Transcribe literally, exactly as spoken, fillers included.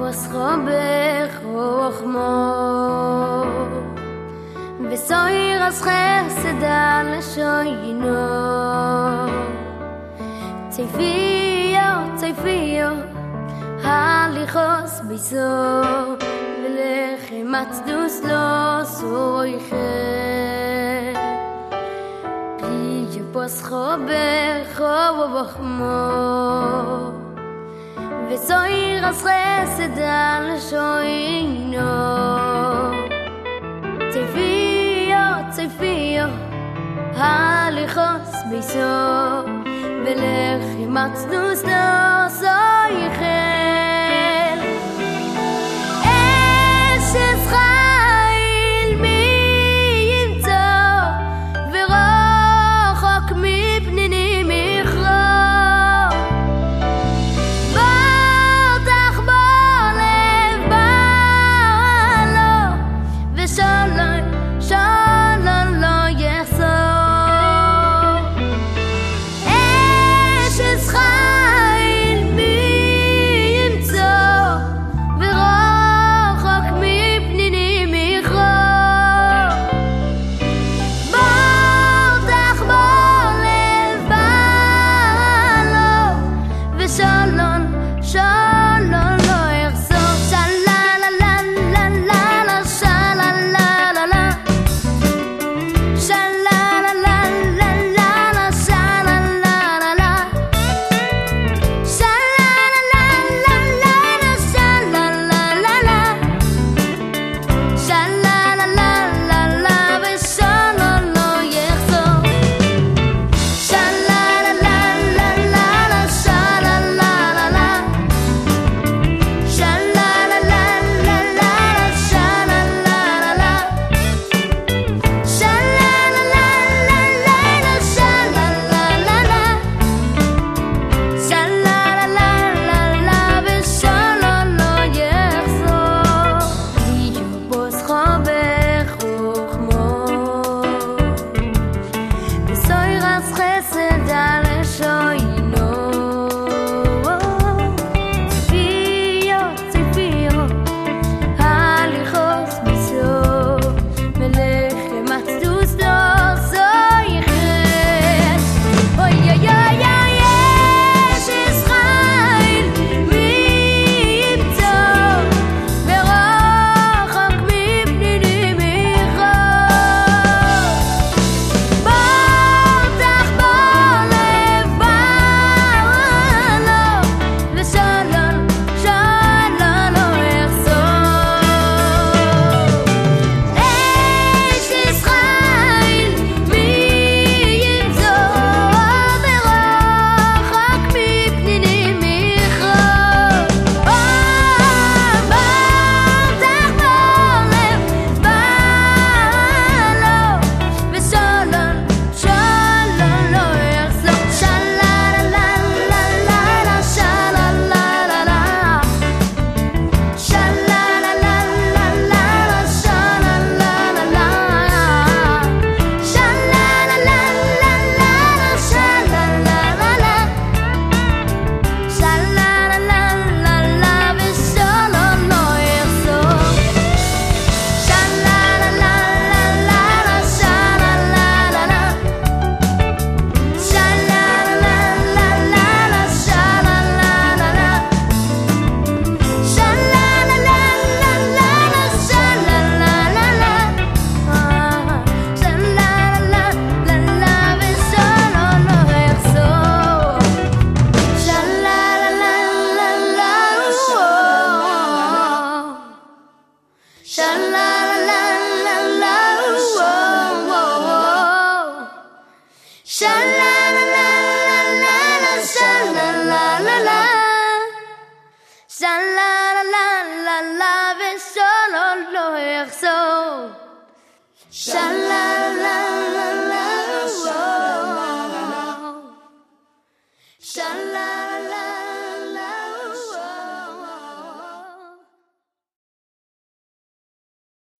בוסחו בחוכמו וסויר אז חסד על שוינו צייפיו צייפיו הליכוס ביסו ולכי מצדוס לא סויכל פיו בוסחו בחוכמו וסויר אז חסד על שוינו צייפיו צייפיו הליכוס ביסו ולכי מצדוס לא סויכל אשת חיל מי ימצוא ורחוק מפניני מכרו בוטח בלב בעלו ושלום שלום לא יחזור אשת חיל מי ימצוא ורחוק מפניני מכרו בוטח בלב בעלו ושלום שלום לא יחזור שללה-לה-לה-לה-לה שללה-לה-לה-לה שללה-לה-לה-לה-לה שללה-לה-לה-לה שללה-לה-לה-לה-לה שללה-לה-לה-לה ושלום לא יחזור שללה-לה-לה-לה-לה שללה-לה-לה Sha-la-la-la